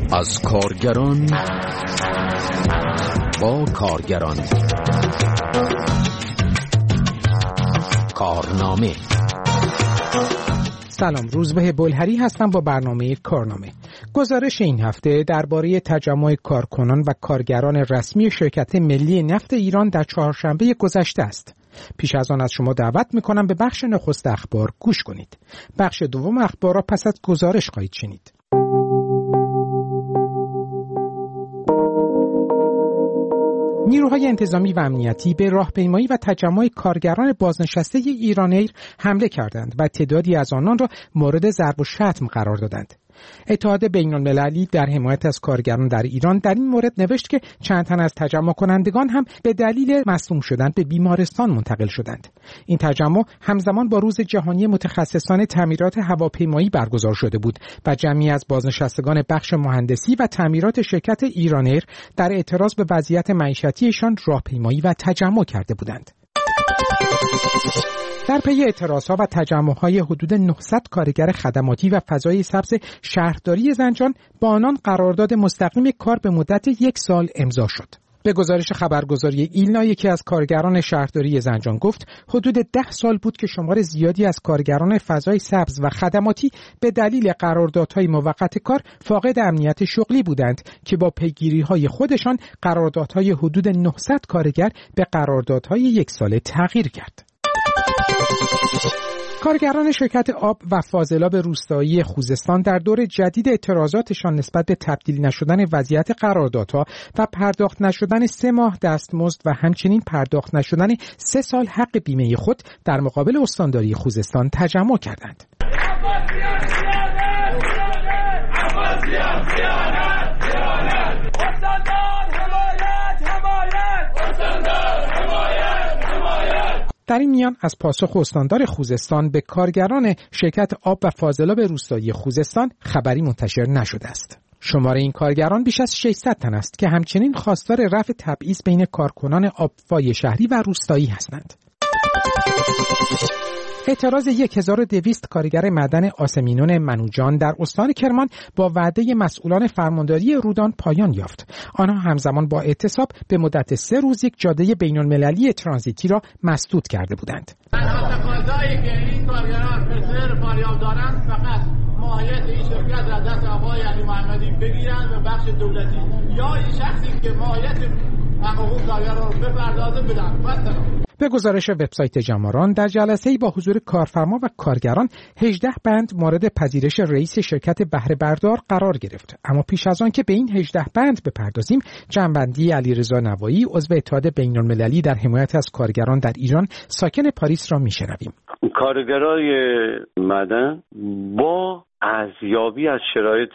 از کارگران با کارگران. کارنامه. سلام، روزبه بلهری هستم با برنامه کارنامه. گزارش این هفته درباره تجمع کارکنان و کارگران رسمی شرکت ملی نفت ایران در چهارشنبه گذشته است. پیش از آن از شما دعوت می‌کنم به بخش نخست اخبار گوش کنید. بخش دوم اخبار را پس از گزارش خواهید شنید. نیروهای انتظامی و امنیتی به راهپیمایی و تجمع کارگران بازنشسته ایران‌ایر حمله کردند و تعدادی از آنان را مورد ضرب و شتم قرار دادند. اتحاد بین‌المللی در حمایت از کارگران در ایران در این مورد نوشت که چند تن از تجمع کنندگان هم به دلیل مصدوم شدن به بیمارستان منتقل شدند. این تجمع همزمان با روز جهانی متخصصان تعمیرات هواپیمایی برگزار شده بود و جمعی از بازنشستگان بخش مهندسی و تعمیرات شرکت ایران‌ایر در اعتراض به وضعیت معیشتیشان راهپیمایی و تجمع کرده بودند. در پی اعتراضها و تجمع‌های حدود 900 کارگر خدماتی و فضای سبز شهرداری زنجان با آنان قرارداد مستقیم کار به مدت 1 سال امضا شد. به گزارش خبرگزاری ایلنا، یکی از کارگران شهرداری زنجان گفت حدود 10 سال بود که شمار زیادی از کارگران فضای سبز و خدماتی به دلیل قراردادهای موقت کار فاقد امنیت شغلی بودند که با پیگیری‌های خودشان قراردادهای حدود 900 کارگر به قراردادهای 1 ساله تغییر کرد. کارگران شرکت آب و فاضلاب روستایی خوزستان در دور جدید اعتراضاتشان نسبت به تبدیل نشدن وضعیت قراردادها و پرداخت نشدن 3 ماه دستمزد و همچنین پرداخت نشدن 3 سال حق بیمه خود در مقابل استانداری خوزستان تجمع کردند. در این میان از پاسخ استاندار خوزستان به کارگران شرکت آب و فاضلاب روستایی خوزستان خبری منتشر نشده است. شمار این کارگران بیش از 600 تن است که همچنین خواستار رفع تبعیض بین کارکنان آبفای شهری و روستایی هستند. اعتراض 1200 کارگر معدن آسمینون منوجان در استان کرمان با وعده مسئولان فرمانداری رودان پایان یافت. آنها همزمان با اعتصاب به مدت 3 روز یک جاده بین‌المللی ترانزیتی را مسدود کرده بودند. تقاضایی که این کارگران به سر فریاد دارند فقط ماهیت این شرکت را دست آقای علی محمدی بگیرند و بخش دولتی یا این شخصی که ماهیت حقوق کارگران را بپردازه بدن. به گزارش وبسایت جماران، در جلسه‌ای با حضور کارفرما و کارگران 18 بند مورد پذیرش رئیس شرکت بهره بردار قرار گرفت. اما پیش از آن که به این 18 بند بپردازیم، جنبندی علیرضا نوایی، عضو اتحاد بین‌المللی در حمایت از کارگران در ایران ساکن پاریس را میشنویم. کارگرای معدن با ارزیابی از شرایط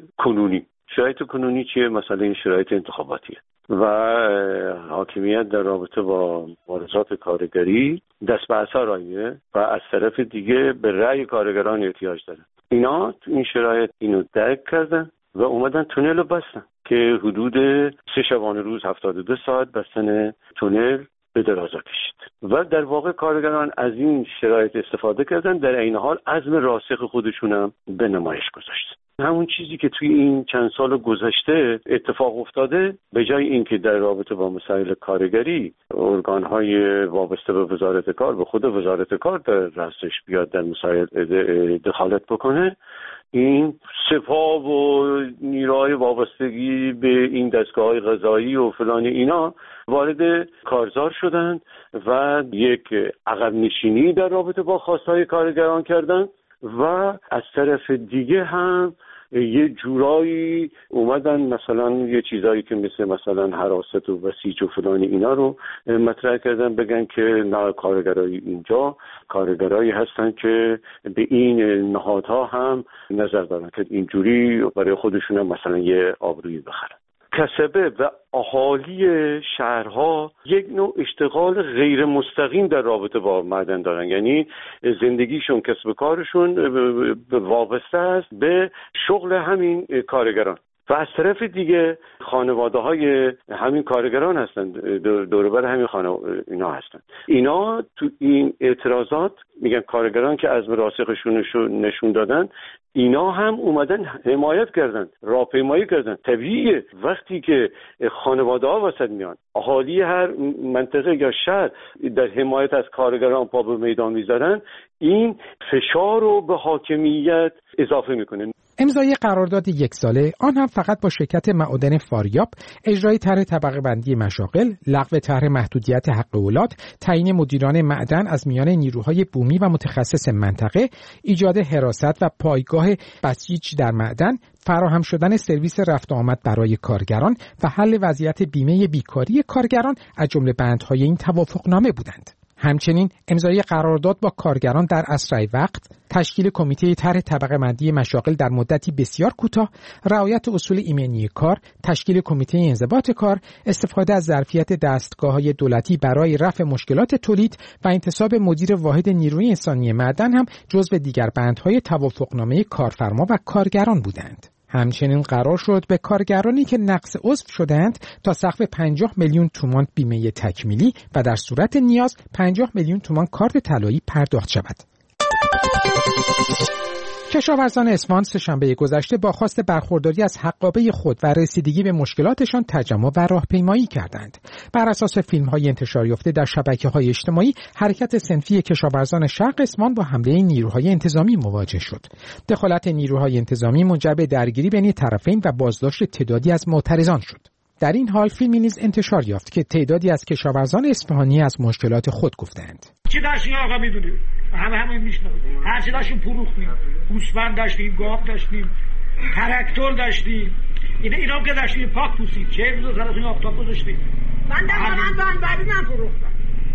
کنونی چیه؟ مثلا این شرایط انتخاباتیه و حاکمیت در رابطه با مبارزات کارگری دست به اثر آیه و از طرف دیگه به رأی کارگران احتیاج دارن. اینا تو این شرایط اینو درک کردن و اومدن تونل رو بستن که حدود 3 شبانه روز 72 ساعت بستن تونل به درازا کشید و در واقع کارگران از این شرایط استفاده کردن، در عین حال عزم راسخ خودشون هم به نمایش گذاشتن. همون چیزی که توی این چند سال گذشته اتفاق افتاده، به جای اینکه در رابطه با مسائل کارگری ارگان‌های وابسته به وزارت کار، به خود وزارت کار در رأسش بیاد در مسائل دخالت بکنه، این سپاه و نیروهای وابستگی به این دستگاه‌های قضایی و فلان اینا وارد کارزار شدند و یک عقب نشینی در رابطه با خواستهای کارگران کردند و از طرف دیگه هم یه جورایی اومدن مثلا یه چیزایی که مثلا حراست و بسیج و فلان اینا رو مطرح کردن، بگن که نه، کارگرای اینجا کارگرایی هستن که به این نهادها هم نظر دارن که اینجوری برای خودشون هم مثلا یه آبرویی بخرن. کسبه و اهالی شهرها یک نوع اشتغال غیر مستقیم در رابطه با معدن دارن، یعنی زندگیشون، کسب کارشون وابسته است به شغل همین کارگران و از طرف دیگه خانواده‌های همین کارگران هستند، دور بر همین اینا هستند. اینا تو این اعتراضات میگن کارگران که عزم راسخشون نشون دادن، اینا هم اومدن حمایت کردن، راهپیمایی کردن. طبیعیه وقتی که خانواده‌ها وسط میان، اهالی هر منطقه یا شهر در حمایت از کارگران پا به میدان میذارن، این فشار رو به حاکمیت اضافه میکنه. امضای قرارداد 1 ساله، آن هم فقط با شرکت معادن فاریاب، اجرای طرح طبقه بندی مشاغل، لغو طرح محدودیت حق اولاد، تعیین مدیران معدن از میان نیروهای بومی و متخصص منطقه، ایجاد حراست و پایگاه بسیج در معدن، فراهم شدن سرویس رفت و آمد برای کارگران و حل وضعیت بیمه بیکاری کارگران از جمله بندهای این توافقنامه بودند. همچنین امضای قرارداد با کارگران در اسرع وقت، تشکیل کمیته طرح طبقه بندی مشاغل در مدتی بسیار کوتاه، رعایت اصول ایمنی کار، تشکیل کمیته انضباط کار، استفاده از ظرفیت دستگاه‌های دولتی برای رفع مشکلات تولید و انتصاب مدیر واحد نیروی انسانی معدن هم جزو دیگر بندهای توافقنامه کارفرما و کارگران بودند. همچنین قرار شد به کارگرانی که نقض عضو شدند تا سقف 50 میلیون تومان بیمه تکمیلی و در صورت نیاز 50 میلیون تومان کارت طلایی پرداخت شود. کشاورزان اصفهان سه‌شنبه گذشته با خواست برخورداری از حقابه خود و رسیدگی به مشکلاتشان تجمع و راهپیمایی کردند. بر اساس فیلم‌های انتشار یافته در شبکه‌های اجتماعی، حرکت صنفی کشاورزان شرق اصفهان با حمله نیروهای انتظامی مواجه شد. دخالت نیروهای انتظامی منجر به درگیری بین طرفین و بازداشت تعدادی از معترضان شد. در این حال فیلمی نیز انتشار یافت که تعدادی از کشاورزان اصفهانی از مشکلات خود گفتند. چی داشتیم آقا میدونیم؟ همه میشنویم. هر چی داشتیم فروختیم. گوسفند داشتیم، گاو داشتیم، تراکتور داشتیم. اینا که داشتیم پاک پوسید. چه روز سراتون آفتاب گذاشتیم. من بنبری فروختم.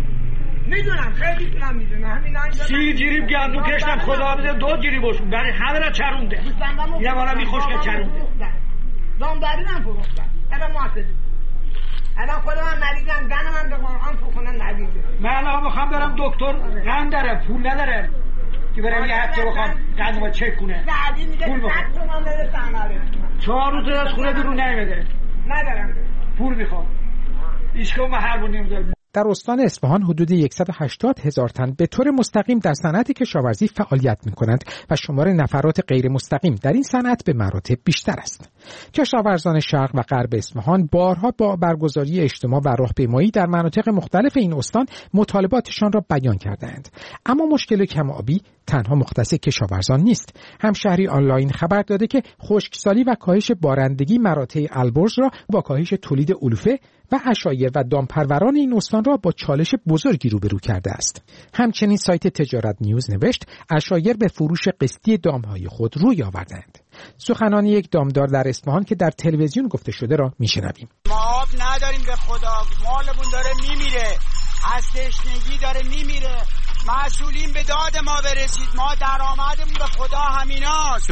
میدونم خیلی پولم میدونم. همین 30 جریب گندم کشتم خدا بده 2 جریبشون. برای همه را چرونده. اینا والا میخوشگه چرونده. دامداری من فروختم. الان معتدی. الان خودم مریضم، زن من به قرآن فروختن مریضه. من الان میخوام برم دکتر، قند داره، پول نداره. که برم یه هفته بخوام قندمو چک کنه. بعدی میگه 100 تومن بده سمره. 4 روز از خونه بیرون نمیده. ندارم. پول میخوام. هیچکدوم محل نمیذاره. در استان اصفهان حدود 180,000 تن به طور مستقیم در صنعت کشاورزی فعالیت می‌کنند و شمار نفرات غیر مستقیم در این صنعت به مراتب بیشتر است. کشاورزان شرق و غرب اصفهان بارها با برگزاری اجتماع و راهپیمایی در مناطق مختلف این استان مطالباتشان را بیان کردند. اما مشکل کم‌آبی تنها مختص کشاورزان نیست. همشهری آنلاین خبر داده که خشکسالی و کاهش بارندگی مراتع البرز را با کاهش تولید علوفه و عشایر و دامپروران این استان را با چالش بزرگی روبرو کرده است. همچنین سایت تجارت نیوز نوشت عشایر به فروش قسطی دامهای خود روی آوردند. سخنان یک دامدار در اصفهان که در تلویزیون گفته شده را میشنویم. ما آب نداریم به خدا، مالمون داره میمیره، از تشنگی داره میمیره. مسئولین به داد ما برسید، ما درآمدمون به خدا همیناست.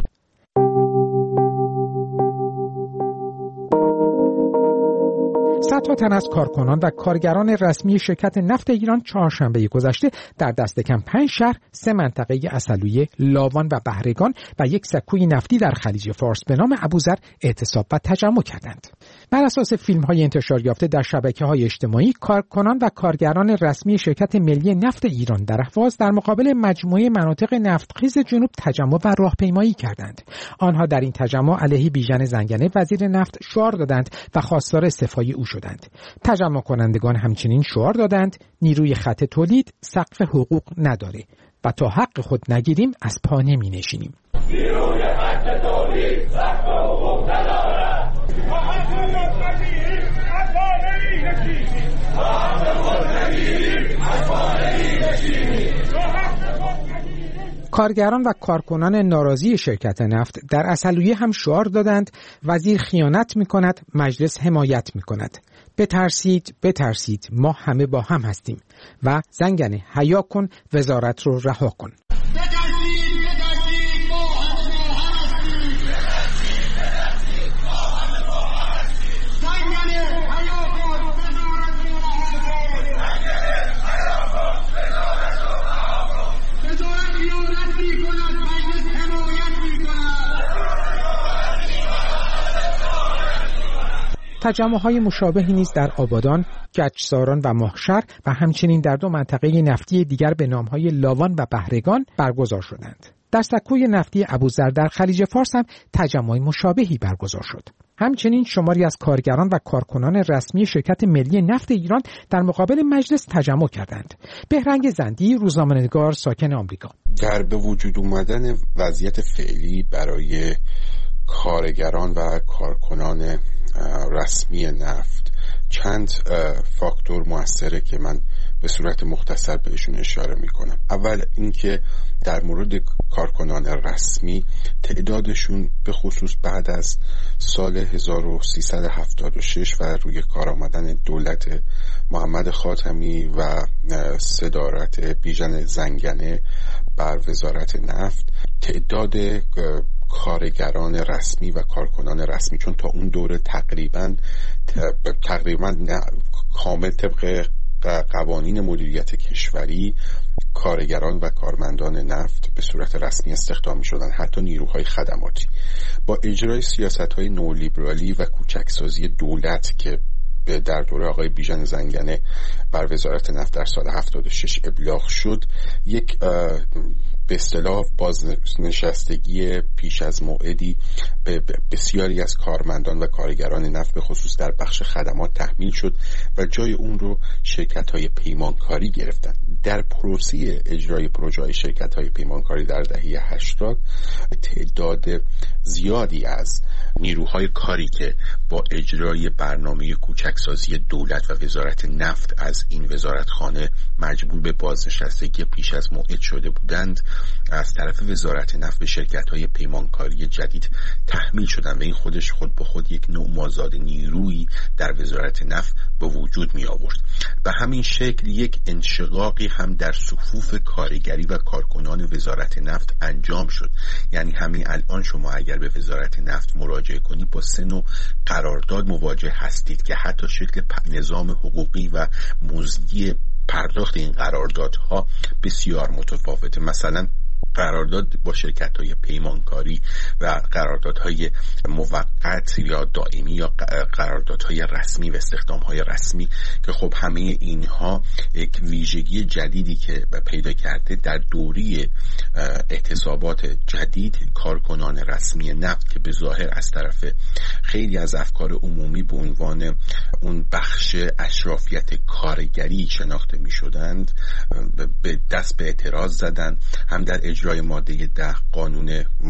صدها تن از کارکنان و کارگران رسمی شرکت نفت ایران چهارشنبه گذشته در دست کم 5 شهر، 3 منطقه عسلویه، لاوان و بهرگان و یک سکوی نفتی در خلیج فارس به نام ابوذر اعتصاب و تجمع کردند. بر اساس فیلم‌های انتشار یافته در شبکه‌های اجتماعی، کارکنان و کارگران رسمی شرکت ملی نفت ایران در اهواز در مقابل مجموعه مناطق نفتخیز جنوب تجمع و راهپیمایی کردند. آنها در این تجمع علیه بیژن زنگنه وزیر نفت شعار دادند و خواستار استعفای او شدند. تجمع کنندگان همچنین شعار دادند نیروی خط تولید سقف حقوق نداره و تا حق خود نگیریم از پا نمی نشینیم. نیروی خط تولید سقف حقوق نداره. کارگران و کارکنان ناراضی شرکت نفت در عسلویه هم شعار دادند وزیر خیانت می‌کند، مجلس حمایت می‌کند. بترسید ما همه با هم هستیم و زنگنه حیا کن، وزارت رو رها کن. تجمع‌های مشابهی نیز در آبادان، گچساران و ماهشهر و همچنین در 2 منطقه نفتی دیگر به نام‌های لاوان و بهرگان برگزار شدند. در سکوی نفتی ابوذر در خلیج فارس هم تجمع مشابهی برگزار شد. همچنین شماری از کارگران و کارکنان رسمی شرکت ملی نفت ایران در مقابل مجلس تجمع کردند. بهرنگ زندی، روزنامه‌نگار ساکن آمریکا. در به وجود اومدن وضعیت فعلی برای کارگران و کارکنان رسمی نفت چند فاکتور موثره که من به صورت مختصر بهشون اشاره میکنم. اول اینکه در مورد کارکنان رسمی تعدادشون به خصوص بعد از سال 1376 و روی کار آمدن دولت محمد خاتمی و صدارت بیژن زنگنه بر وزارت نفت، تعداد کارگران رسمی و کارکنان رسمی، چون تا اون دوره تقریبا کامل طبق قوانین مدیریت کشوری کارگران و کارمندان نفت به صورت رسمی استخدام می شدن، حتی نیروهای خدماتی. با اجرای سیاست‌های نولیبرالی و کوچکسازی دولت که در دوره آقای بیژن زنگنه بر وزارت نفت در سال 76 ابلاغ شد، یک به اصطلاح بازنشستگی پیش از موعدی به بسیاری از کارمندان و کارگران نفت به خصوص در بخش خدمات تحمیل شد و جای اون رو شرکت‌های پیمانکاری گرفتن. در پروسه اجرای پروژه‌های شرکت‌های پیمانکاری در دهه 80 تعداد زیادی از نیروهای کاری که با اجرای برنامه کوچکسازی دولت و وزارت نفت از این وزارتخانه مجبور به بازنشستگی پیش از موعد شده بودند، از طرف وزارت نفت به شرکت‌های پیمانکاری جدید تحمیل شدند و این خود به خود یک نوع مازاد نیرویی در وزارت نفت به وجود می آورد. به همین شکل یک انشقاقی هم در صفوف کارگری و کارکنان وزارت نفت انجام شد. یعنی همین الان شما اگر به وزارت نفت مراجعه کنید با سه نوع قرارداد مواجه هستید که حتی شکل نظام حقوقی و مزدی پرداخت این قراردادها بسیار متفاوته. مثلا قرارداد با شرکت‌های پیمانکاری و قراردادهای موقت یا دائمی یا قراردادهای رسمی و استخدام‌های رسمی که خب همه اینها یک ویژگی جدیدی که پیدا کرده در دوره اعتصابات جدید کارکنان رسمی نفت که به ظاهر از طرف خیلی از افکار عمومی به عنوان اون بخش اشرافیت کارگری شناخته می‌شدند به دست به اعتراض زدند، هم در اجرای ماده 10 قانون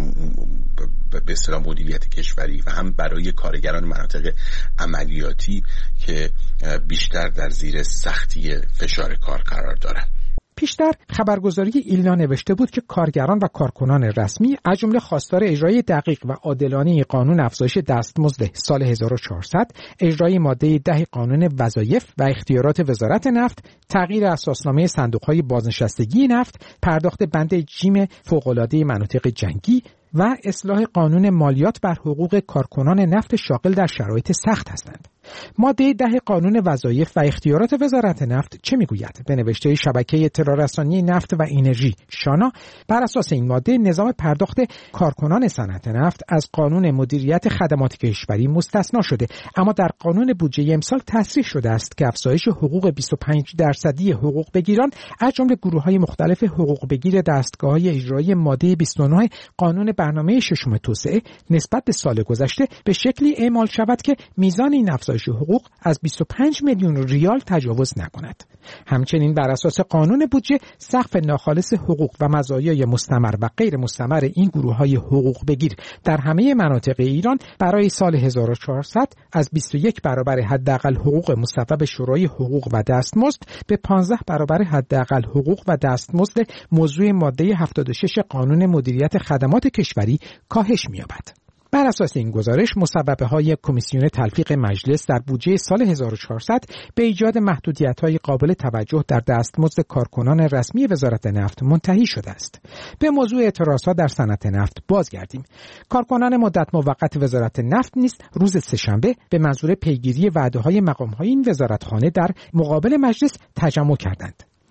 به اصطلاح مدیریت کشوری و هم برای کارگران مناطق عملیاتی که بیشتر در زیر سختی فشار کار قرار دارند. پیشتر خبرگزاری ایلنا نوشته بود که کارگران و کارکنان رسمی از جمله خواستار اجرای دقیق و عادلانه قانون افزایش دستمزد سال 1400، اجرای ماده 10 قانون وظایف و اختیارات وزارت نفت، تغییر اساسنامه صندوق‌های بازنشستگی نفت، پرداخت بند جیم فوق‌العاده مناطق جنگی و اصلاح قانون مالیات بر حقوق کارکنان نفت شاغل در شرایط سخت هستند. ماده 10 قانون وظایف و اختیارات وزارت نفت چه میگوید؟ به نوشته شبکه اطلاع رسانی نفت و انرژی شانا، بر اساس این ماده نظام پرداخت کارکنان صنعت نفت از قانون مدیریت خدمات کشوری مستثنا شده، اما در قانون بودجه امسال تصریح شده است که افزایش حقوق 25% حقوق بگیران از جمله گروه‌های مختلف حقوق بگیر دستگاه‌های اجرایی ماده 29 قانون برنامه ششم توسعه نسبت به سال گذشته به شکلی اعمال شود که میزان این افزایش حقوق از 25 میلیون ریال تجاوز نکند. همچنین بر اساس قانون بودجه سقف ناخالص حقوق و مزایای مستمر و غیر مستمر این گروه‌های حقوق بگیر در همه مناطق ایران برای سال 1400 از 21 برابر حداقل حقوق مصوب شورای حقوق و دستمزد به 15 برابر حداقل حقوق و دستمزد موضوع ماده 76 قانون مدیریت خدمات کشوری کاهش می‌یابد. بر اساس این گزارش مصوبه‌های کمیسیون تلفیق مجلس در بودجه سال 1400 به ایجاد محدودیت‌های قابل توجه در دستمزد کارکنان رسمی وزارت نفت منتهی شده است. به موضوع اعتراضات در صنعت نفت بازگردیم. کارکنان مدت موقت وزارت نفت نیز روز سه‌شنبه به منظور پیگیری وعده‌های مقام‌های این وزارتخانه در مقابل مجلس تجمع کردند.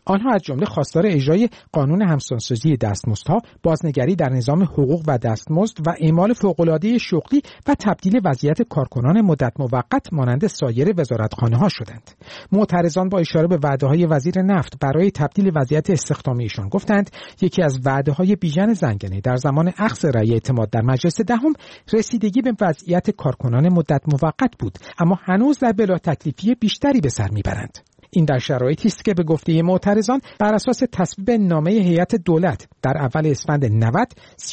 آنها از جمله خواستار اجرای قانون همسانسازی دستمزدها، بازنگری در نظام حقوق و دستمزد و اعمال فوق‌العاده شغلی و تبدیل وضعیت کارکنان مدت موقت مانند سایر وزارتخانه‌ها شدند. معترضان با اشاره به وعده‌های وزیر نفت برای تبدیل وضعیت استخدامیشان گفتند یکی از وعده‌های بیژن زنگنه در زمان اخذ رأی اعتماد در مجلس دهم رسیدگی به وضعیت کارکنان مدت موقت بود، اما هنوز در بلا تکلیفی بیشتری به سر میبرند. این در شرایطی است که به گفته معترضان بر اساس تصویب نامه هیئت دولت در اول اسفند 90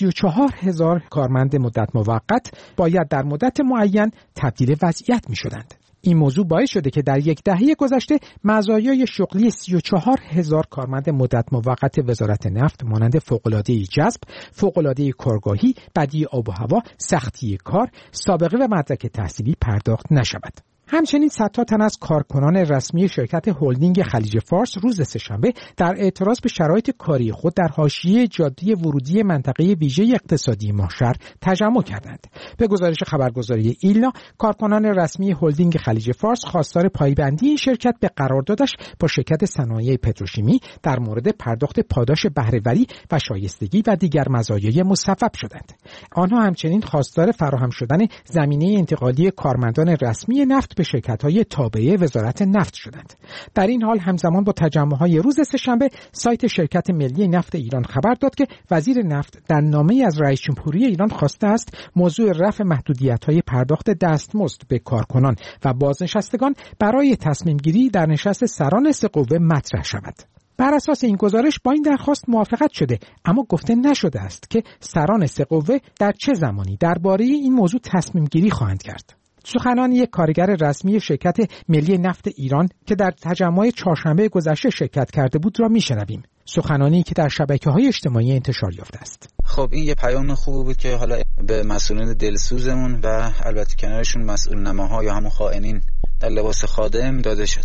34,000 کارمند مدت موقت باید در مدت معین تبدیل وضعیت می‌شدند. این موضوع باعث شده که در یک دهه گذشته مزایای شغلی 34,000 کارمند مدت موقت وزارت نفت مانند فوق‌العاده جذب، فوق‌العاده کارگاهی، بدی آب و هوا، سختی کار، سابقه و مدرک تحصیلی پرداخت نشود. همچنین صدها تن از کارکنان رسمی شرکت هلدینگ خلیج فارس روز سه‌شنبه در اعتراض به شرایط کاری خود در حاشیه جاده ورودی منطقه ویژه اقتصادی ماهشهر تجمع کردند. به گزارش خبرگزاری ایلنا، کارکنان رسمی هلدینگ خلیج فارس خواستار پایبندی این شرکت به قراردادش با شرکت صنایع پتروشیمی در مورد پرداخت پاداش بهره‌وری و شایستگی و دیگر مزایای مصوب شدند. آنها همچنین خواستار فراهم شدن زمینه انتقالی کارمندان رسمی نفت به شرکت‌های تابعه وزارت نفت شدند. در این حال همزمان با تجمع‌های روز سه‌شنبه سایت شرکت ملی نفت ایران خبر داد که وزیر نفت در نامه‌ای از رئیس جمهوری ایران خواسته است موضوع رفع محدودیت‌های پرداخت دستمزد به کارکنان و بازنشستگان برای تصمیم گیری در نشست سران سه قوه مطرح شود. بر اساس این گزارش با این درخواست موافقت شده، اما گفته نشده است که سران سه قوه در چه زمانی درباره این موضوع تصمیم گیری خواهند کرد. سخنان یک کارگر رسمی شرکت ملی نفت ایران که در تجمع چهارشنبه گذشته شرکت کرده بود را میشنویم. سخنانی که در شبکه‌های اجتماعی انتشار یافته است. خب این یه پیام خوبی بود که حالا به مسئولین دلسوزمون و البته کنارشون مسئول نماها یا همون خائنین در لباس خادم داده شد.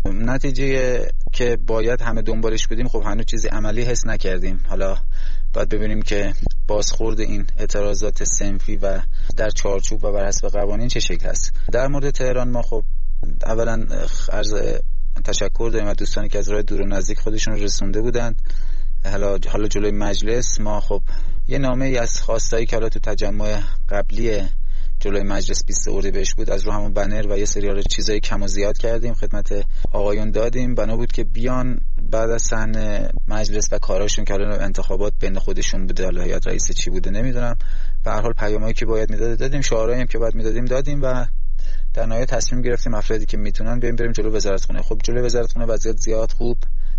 نتیجه که باید همه دنبالش بدیم خب هنوز چیزی عملی حس نکردیم. حالا باید ببینیم که بازخورد این اعتراضات صنفی و در چارچوب و بر حسب قوانین چه شکل است. در مورد تهران ما خب اولا عرض تشکر داریم از دوستانی که از راه دور و نزدیک خودشون رسونده بودند. حالا جلوی مجلس ما خب یه نامه ای از خواستایی که حالا تو تجمع قبلی جلوی مجلس 20 اردیبهشت بود از رو همون بنر و یه سری چیزای کم و زیاد کردیم خدمت آقایون دادیم. بنا بود که بیان بعد از صحن مجلس و کاراشون که حالا انتخابات بین خودشون بوده، حالا هیئت رئیس چی بوده نمیدونم، به هر حال پیامایی که باید میداد دادیم، شعارهایی هم که باید میدادیم دادیم و در نهایت تصمیم گرفتیم افرادی که میتونن بریم جلو وزارتخونه. خب جلو وزارتخونه وضعیت زیاد خوب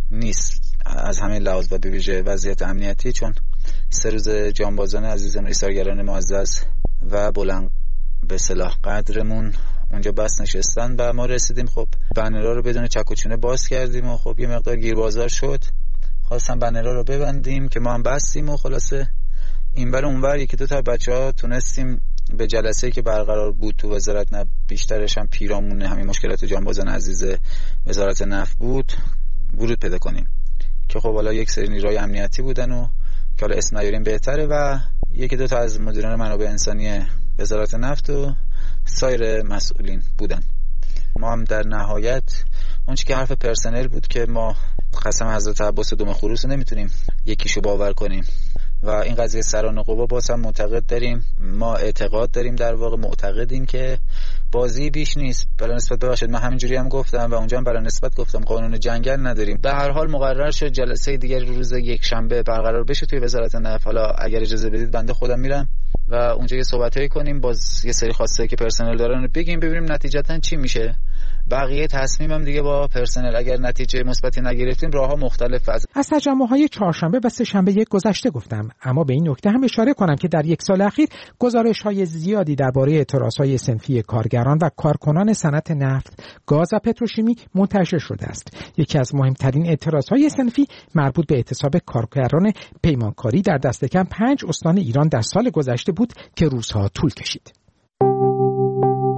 نیست از همه لحاظ و به ویژه وضعیت امنیتی، چون 3 روز جانبازان عزیزم، ایثارگران معزز و بلند به صلاح قدرمون اونجا بس نشستن و ما رسیدیم. خب بنرها رو بدون چک و چونه باز کردیم و خب یه مقدار گیربازار شد، خواستم بنرها رو ببندیم که ما هم بستیم و خلاصه اینور اونور یکی دو تا بچه‌ها تونستیم به جلسه‌ای که برقرار بود تو وزارت نفت، بیشترش هم پیرامون همین مشکلات جانبازان عزیز وزارت نفت بود، ورود پیدا کنیم که خب حالا یک سری نیروهای امنیتی بودن و که حالا اسم نیاریم بهتره و یکی دو تا از مدیران منابع انسانی وزارت نفت و سایر مسئولین بودن. ما هم در نهایت اون چیزی که حرف پرسنل بود که ما قسم حضرت عباس دوم خروس نمیتونیم یکیشو باور کنیم و این قضیه سران قوا باز هم معتقد داریم، ما اعتقاد داریم، در واقع معتقدیم که بازی بیش نیست. برای نسبت ببخشید من همینجوری هم گفتم و اونجا هم برای نسبت گفتم قانون جنگل نداریم. به هر حال مقرر شد جلسه دیگر روز یک شنبه برقرار بشه توی وزارت نفت. حالا اگر اجازه بدید بنده خودم میرم و اونجا یه صحبتایی کنیم، باز یه سری خواسته که پرسنل دارن بگیم، ببینیم نتیجتا چی میشه. بقیه تصمیمم دیگه با پرسنل، اگر نتیجه مثبتی نگرفتیم راهها مختلف. از تجمع‌های چهارشنبه و سه‌شنبه یک گذشته گفتم، اما به این نکته هم اشاره کنم که در یک سال اخیر گزارش‌های زیادی درباره اعتراض‌های صنفی کارگران و کارکنان صنعت نفت، گاز و پتروشیمی منتشر شده است. یکی از مهمترین اعتراض‌های صنفی مربوط به اعتصاب کارگران پیمانکاری در دست کم 5 استان ایران در سال گذشته بود که روزها طول کشید.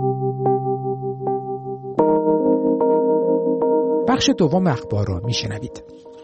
بخش دوم اخبار را میشنوید.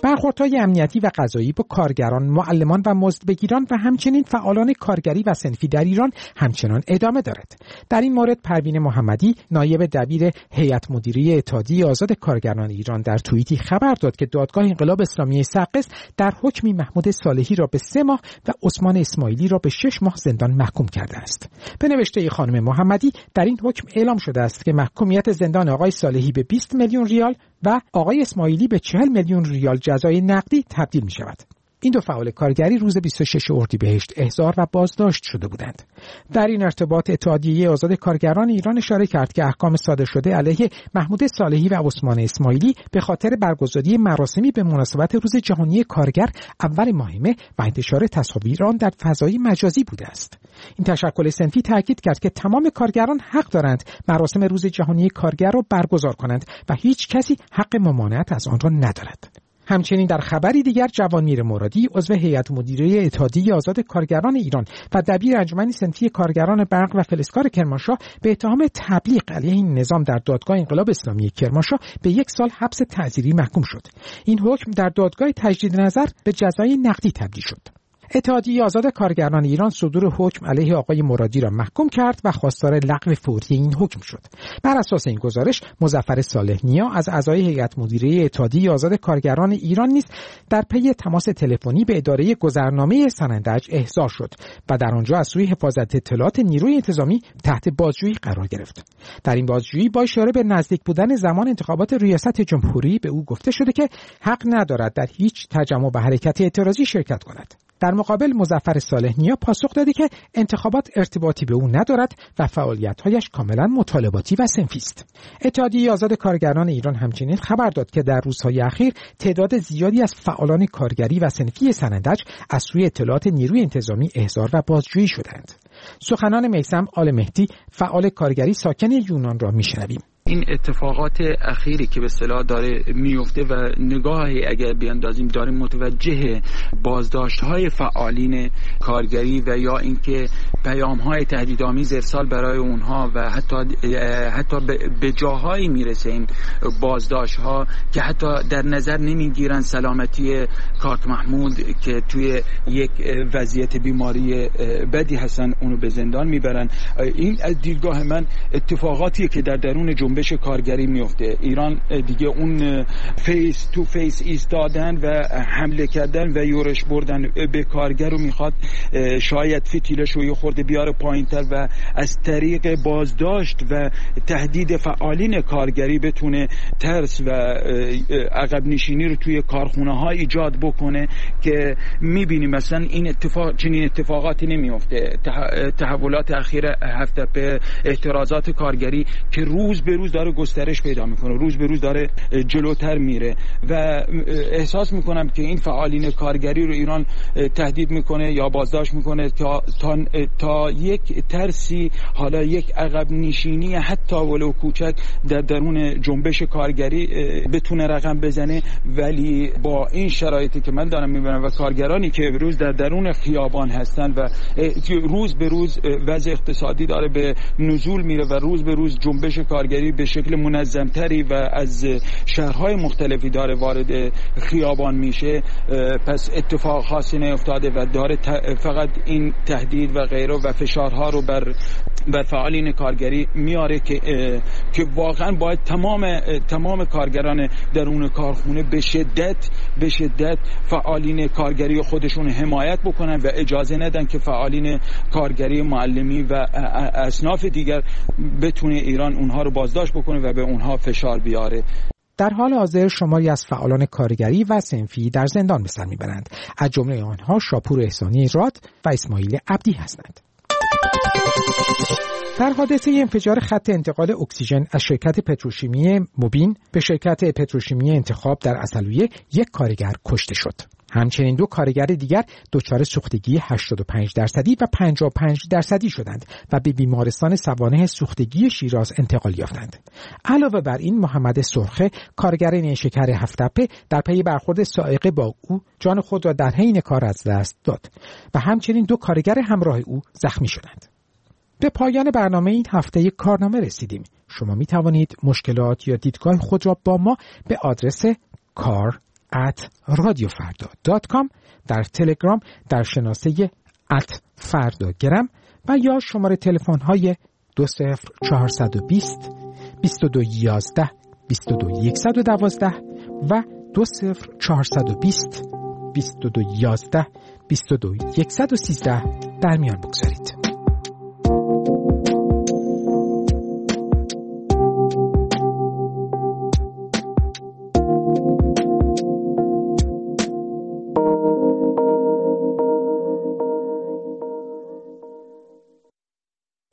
برخوردهای امنیتی و قضایی با کارگران، معلمان و مزدبگیران و همچنین فعالان کارگری و صنفی در ایران همچنان ادامه دارد. در این مورد پروین محمدی، نایب دبیر هیئت مدیره اتحادیه آزاد کارگران ایران، در توییتی خبر داد که دادگاه انقلاب اسلامی سقز در حکمی محمود صالحی را به 3 ماه و عثمان اسماعیلی را به 6 ماه زندان محکوم کرده است. به نوشته خانم محمدی، در این حکم اعلام شده است که محکومیت زندان آقای صالحی به 20 میلیون ریال و آقای اسماعیلی به 40 میلیون ریال جزای نقدی تبدیل می شود. این دو فعال کارگری روز 26 اردیبهشت احضار و بازداشت شده بودند. در این ارتباط اتحادیه آزاد کارگران ایران اشاره کرد که احکام صادر شده علیه محمود صالحی و عثمان اسماعیلی به خاطر برگزاری مراسمی به مناسبت روز جهانی کارگر اول ماه مه و انتشار تصاویر آن در فضای مجازی بوده است. این تشکل صنفی تاکید کرد که تمام کارگران حق دارند مراسم روز جهانی کارگر را برگزار کنند و هیچ کسی حق ممانعت از آن را ندارد. همچنین در خبری دیگر، جوانمیر مرادی، عضو هیئت مدیره اتحادیه آزاد کارگران ایران و دبیر انجمن صنفی کارگران برق و فلزکار کرمانشاه به اتهام تبلیغ علیه این نظام در دادگاه انقلاب اسلامی کرمانشاه به 1 سال حبس تعزیری محکوم شد. این حکم در دادگاه تجدید نظر به جزای نقدی تبدیل شد. اتحادیه آزاد کارگران ایران صدور حکم علیه آقای مرادی را محکوم کرد و خواستار لغو فوری این حکم شد. بر اساس این گزارش، مظفر صالح نیا از اعضای هیئت مدیره اتحادیه آزاد کارگران ایران نیز در پی تماس تلفنی به اداره گذرنامه سنندج احضار شد و در آنجا از سوی حفاظت اطلاعات نیروی انتظامی تحت بازجویی قرار گرفت. در این بازجویی با اشاره به نزدیک بودن زمان انتخابات ریاست جمهوری به او گفته شده که حق ندارد در هیچ تجمع و حرکت اعتراضی شرکت کند. در مقابل، مظفر صالح نیا پاسخ داده که انتخابات ارتباطی به او ندارد و فعالیت‌هایش کاملا مطالباتی و صنفی است. اتحادیه آزاد کارگران ایران همچنین خبر داد که در روزهای اخیر تعداد زیادی از فعالان کارگری و صنفی سنندج از سوی اطلاعات نیروی انتظامی احضار و بازجویی شدند. سخنان میثم آل مهدی، فعال کارگری ساکن یونان، را میشنویم. این اتفاقات اخیری که به اصطلاح داره میفته و نگاهی اگر بیاندازیم داریم متوجه بازداشت‌های فعالین کارگری و یا اینکه پیام‌های تهدیدآمیز ارسال برای اونها و حتی به جاهایی میرسه این بازداشت‌ها که حتی در نظر نمیگیرن سلامتی کاک محمود که توی یک وضعیت بیماری بدی هستن، اونو به زندان میبرن. این از دیدگاه من اتفاقاتیه که در درون جنبش کارگری میفته. ایران دیگه اون فیس تو فیس ایستادن و حمله کردن و یورش بردن به کارگر رو میخواد شاید فتیلش رو یه خورده بیاره پایینتر و از طریق بازداشت و تهدید فعالین کارگری بتونه ترس و عقب نشینی رو توی کارخونه ها ایجاد بکنه که میبینیم مثلا این چنین اتفاقاتی نمیفته. تحولات اخیر هفته به اعتراضات کارگری که روز به روز داره گسترش پیدا میکنه، روز به روز داره جلوتر میره و احساس میکنم که این فعالین کارگری رو ایران تهدید میکنه یا بازداشت میکنه تا یک ترسی، حالا یک عقب نشینی حتی ولو کوچک در درون جنبش کارگری بتونه رقم بزنه. ولی با این شرایطی که من دارم میبینم و کارگرانی که امروز در درون خیابان هستن و روز به روز وضع اقتصادی داره به نزول میره و روز به روز جنبش کارگری به شکل منظمتری و از شهرهای مختلفی داره وارد خیابان میشه، پس اتفاق خاصی نیفتاده و داره فقط این تهدید و غیره و فشارها رو بر فعالین کارگری میاره که واقعا باید تمام کارگران درون کارخونه به شدت فعالین کارگری خودشون حمایت بکنن و اجازه ندن که فعالین کارگری معلمی و اصناف دیگر بتونه ایران اونها رو بازداشت بکنه و به اونها فشار بیاره. در حال حاضر شماری از فعالان کارگری و صنفی در زندان به سر میبرند. از جمله آنها شاپور احسانی راد و اسماعیل عبدی هستند. در حادثه انفجار خط انتقال اکسیژن از شرکت پتروشیمی موبین به شرکت پتروشیمی انتخاب در عسلویه یک کارگر کشته شد. همچنین 2 کارگر دیگر دچار سوختگی 85% و 55% شدند و به بیمارستان سوانح سوختگی شیراز انتقال یافتند. علاوه بر این، محمد سرخه کارگر نیشکر هفت‌تپه در پی برخورد سائق با او جان خود را در حین کار از دست داد و همچنین 2 کارگر همراه او زخمی شدند. به پایان برنامه این هفته کارنامه رسیدیم. شما می توانید مشکلات یا دیدگاه خود را با ما به آدرس kar@ @radiofarda.com، در تلگرام در شناسه @فرداگرم و یا شماره تلفن های 20420 2211 22112 و 20420 2211 22113 در میان بگذارید.